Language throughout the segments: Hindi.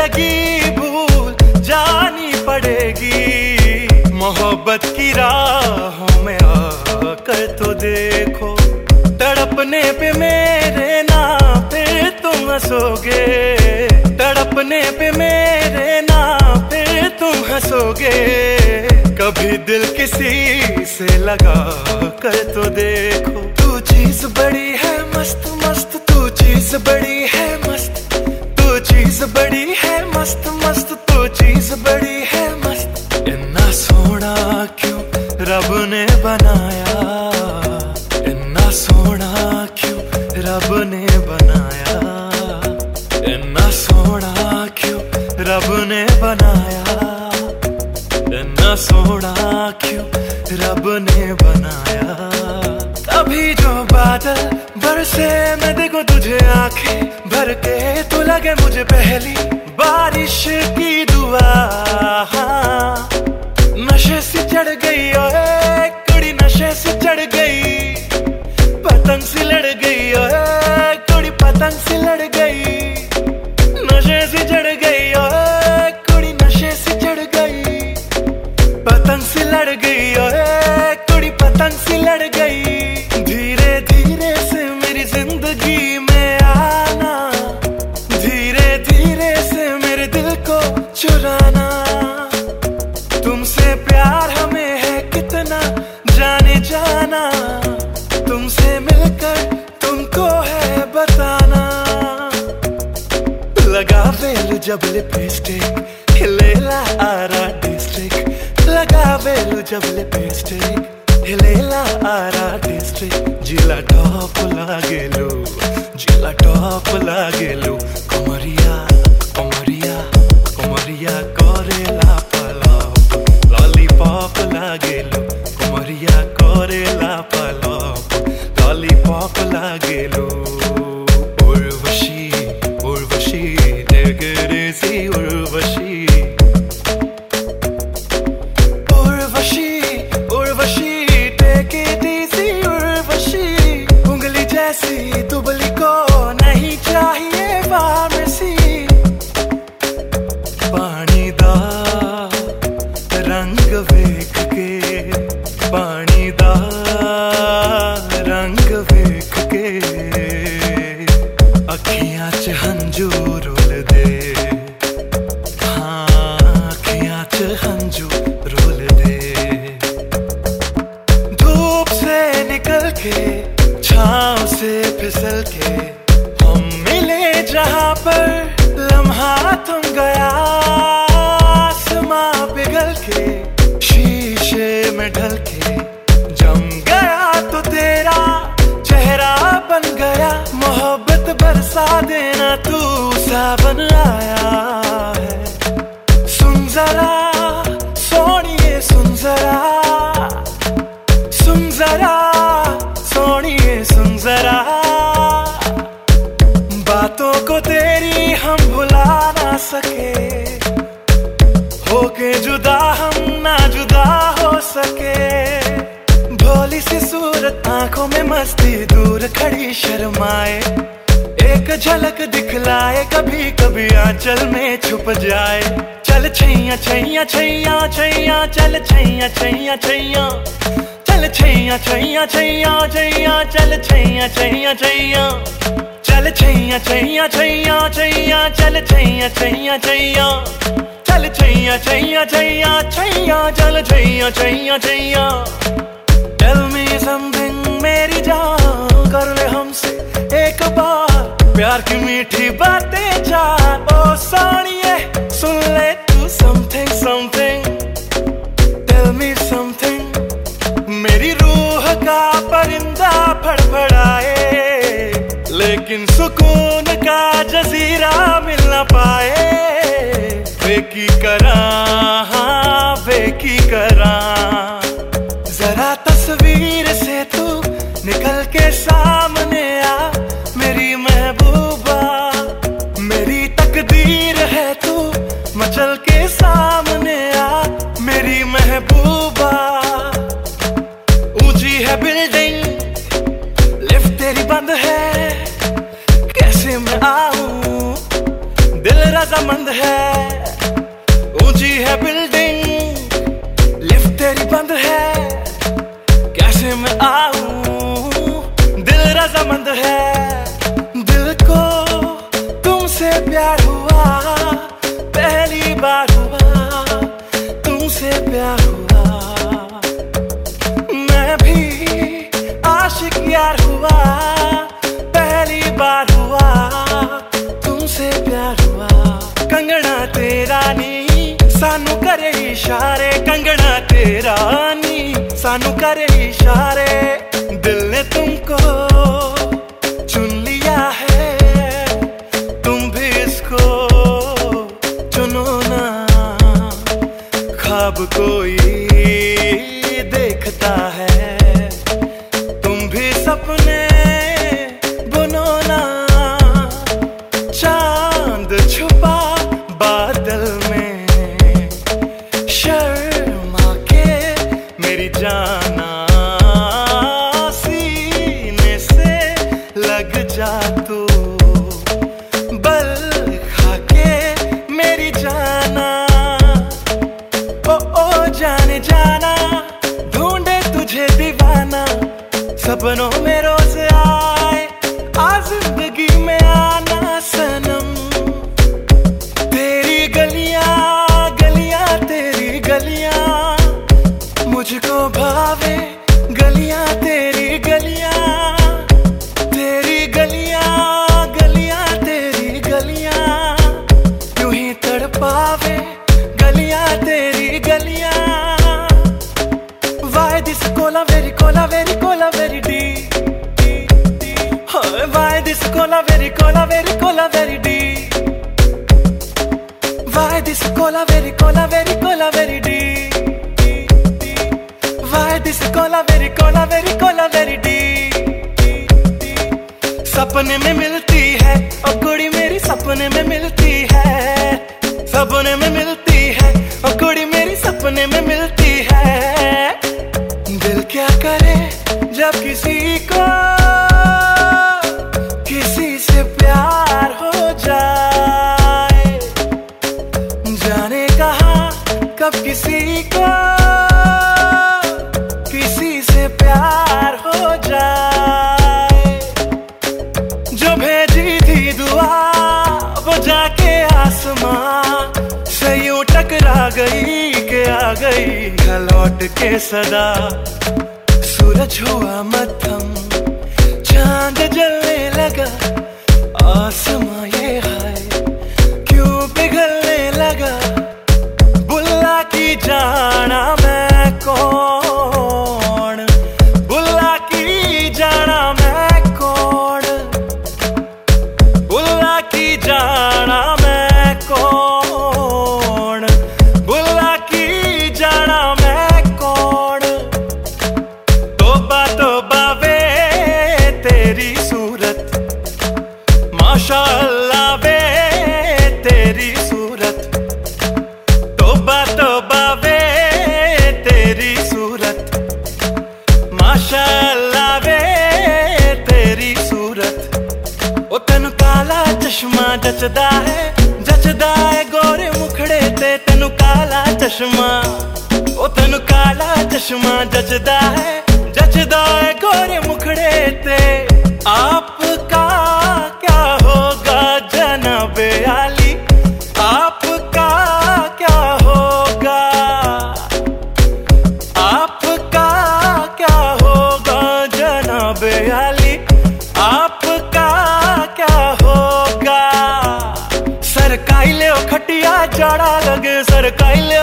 लगी भूल जानी पड़ेगी। मोहब्बत की राहों में आकर तो देखो, तड़पने पे मेरे नाम पे तुम हंसोगे, तड़पने पे मेरे नाम पे तुम हंसोगे। कभी दिल किसी से लगा कर तो देखो। तू चीज बड़ी है मस्त मस्त, तू चीज बड़ी है मस्त, तू चीज बड़ी है मस्त मस्त, तू चीज बड़ी है मस्त। इतना सोना क्यों रब ने बनाया, इतना सोना क्यों रब ने बनाया, इतना सोना क्यों रब ने बनाया, इतना सोना क्यों रब ने बनाया। कभी जो बादल बरसे मैं देखो तुझे आंखें भर के, तू लगे मुझे पहली बारिश की दुआ। नशे से चढ़ गई ओए कुड़ी, नशे से चढ़ गई, पतंग से लड़ गई ओए कुड़ी, पतंग से लड़ गई। नशे से चढ़ गई ओए कुड़ी, नशे से चढ़ गई, पतंग से लड़ गई ओए कुड़ी, पतंग से लड़ गई। धीरे धीरे से मेरी जिंदगी में आना, धीरे धीरे से मेरे दिल को चुराना। तुमसे प्यार हमें है कितना जाने जाना, तुमसे मिलकर तुमको है बताना। लगा वेलु जब लिपस्टिक हिलेला आरा डिस्ट्रिक्ट, लगा वेलु जब लिपस्टिक हिलेला आरा डिस्ट्रिक्ट। जिला टॉप लागेलो, जिला टॉप लागेलो, कमरिया कमरिया कमरिया करेला पलप, लॉलीपॉप लागेलो, कमरिया करेला पलप, लॉलीपॉप लागेलो। उर्वशी उर्वशी टेगरेसी Urvashi, Urvashi Urvashi take it easy Urvashi. उंगली जैसी दुबली को नहीं चाहिए फार्मेसी। पानी दा रंग वेख के, पानी दा रंग वेख के, अखियां च हंजू रुल दे, हाँ अखियां च हंजू रुल दे। धूप से निकल के छांव से फिसल के हम मिले जहां पर, लम्हा तुम गया आसमां पिघल के, शीशे में ढल के जम गया तो तेरा चेहरा बन गया। मोहब्बत बरसा देना तू सावन आया है। सुन जरा सोनिए सुन जरा, सुन जरा सोनिए सुन जरा। बातों को तेरी हम भुला ना सके, होके जुदा हम ना जुदा हो सके। भोली सी सूरत आंखों में मस्ती, दूर खड़ी शर्माए, एक झलक दिखलाए, कभी कभी आंचल में छुप जाए। चल छैया छैया छैया छैया, चल छैया छैया छैया, चल छैया छैया छैया छैया, चल छैया छैया छैया, चल छैया छैया छैया छैया, चल छैया छैया छैया, चल छैया छैया छैया छैया, चल Chaiyya Chaiyya Chaiyya. Tell me something मेरी जान, कर ले हमसे एक बार प्यार की मीठी बातें चार। ओ सोनिए सुन ले तू something something, tell me something। मेरी रूह का परिंदा फड़फड़ाए, लेकिन सुकून का जजीरा मिल ना पाए। बेकी करा हाँ बेकी करा, जरा तस्वीर से तू निकल के सामने आ। मेरी महबूबा मेरी तकदीर है, तू मचल के सामने आ। मेरी महबूबा ऊंची है बिल्डिंग, लिफ्ट तेरी बंद है, कैसे मैं आऊं दिल रजामंद है, ऊंची है बिल्डिंग, लिफ्ट तेरी बंद है, कैसे मैं आऊं, दिल रजामंद है, दिल को तुमसे प्यार हुआ, पहली बार हुआ, तुमसे प्यार हुआ, मैं भी आशिक यार हुआ, पहली बार हुआ, तुमसे प्यार हुआ। कंगना तेरा नी सानू करे इशारे, कंगना तेरा नी सानू करे इशारे, दिल ने तुमको चुन लिया है, तुम भी इसको चुनो ना। ख्वाब कोई देखता है, तुम भी सपने बुनो ना। चांद छुपा बादल में, शर्मा के मेरी जाना, सीने से लग जा तू, बल खा के मेरी जाना। ओ जाने जाना, ढूंढे तुझे दीवाना, सपनों में रोज आए, आज जिंदगी में आना सनम। तेरी गलियां गलियां तेरी गलियां, मुझको भावे गलियां तेरी गलियां, तेरी गलियां गलियां तेरी गलियां, यूं ही तड़पावे गलियां तेरी गलियां। Why this cola very D? Why this cola very D? Why this cola very D? Why this cola very D? सपने में मिलती है और कुड़ी मेरी सपने में मिलती है, सपने में मिलती है और कुड़ी मेरी सपने में मिलती है। दिल क्या करे जब किसी को किसी से प्यार हो जाए, जाने कहाँ कब किसी को किसी से प्यार हो जाए। जो भेजी थी दुआ वो जाके आसमां से यूं टकरा गई कि आ गई लौट के सदा। सूरज हुआ मध्यम, चांद जलने लगा, आसमां ये है क्यों पिघलने लगा। बुल्ला की जाना मैं कौन, बुल्ला की जाना मैं कौन, बुल्ला की जाना मैं कौन, बुल्ला की जाना मैं कौन। तौबा तौबा वे तेरी सूरत, माशाअल्लाह वे तेरी सूरत। तौबा तौबा वे तेरी सूरत, माशाअल्लाह वे तेरी सूरत। ओ तेनू काला चश्मा जचदा है गोरे मुखड़े ते, तेनू काला चश्मा, ओ तेनू काला चश्मा जचदा है गोरे मुखड़े ते। आपका क्या होगा जनाबे आली, आपका क्या होगा, आपका क्या होगा जनाबे आली, आपका क्या होगा। सरकाई ले खटिया जाड़ा लगे, सरकाई ले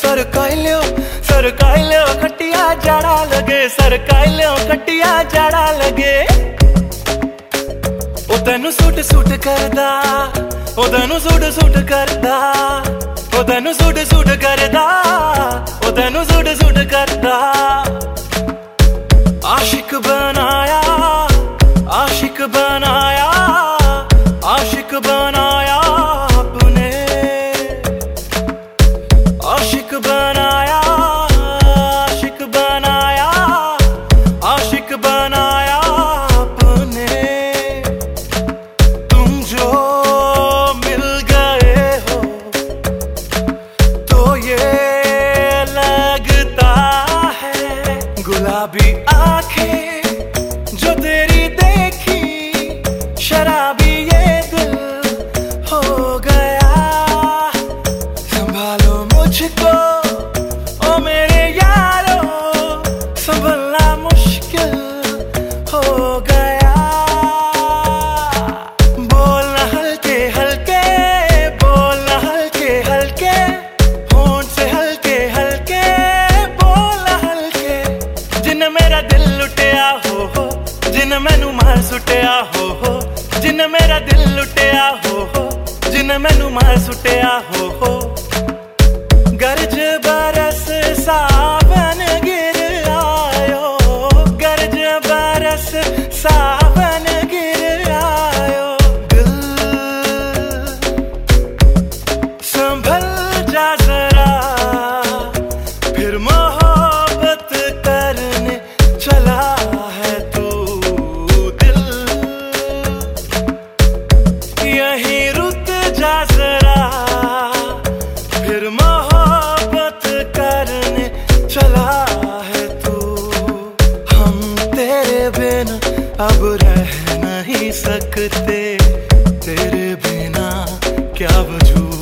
खटिया जाड़ा लगे, सरकाई ले खटिया जाड़ा लगे। ओ तेनू सूट करदा, ओ तेनू सूट करदा, ओ तेनू सूट करदा, ओ तेनू सूट करदा। आशिक बनाया, आशिक बनाया, आशिक बनाया आपने, आशिक बनाया, आशिक बनाया, आशिक बनाया आपने। तुम जो मिल गए बेशुमार सुटिया हो गरज बरस सावन गिर आयो, गरज बरस सावन गिर आयो। दिल संभल जा जरा, फिर मोहब्बत करने चला है तू। दिल यहीं रुक जा जरा, फिर मोहब्बत करने चला है तू। हम तेरे बिन अब रह नहीं सकते, तेरे बिना क्या वजूद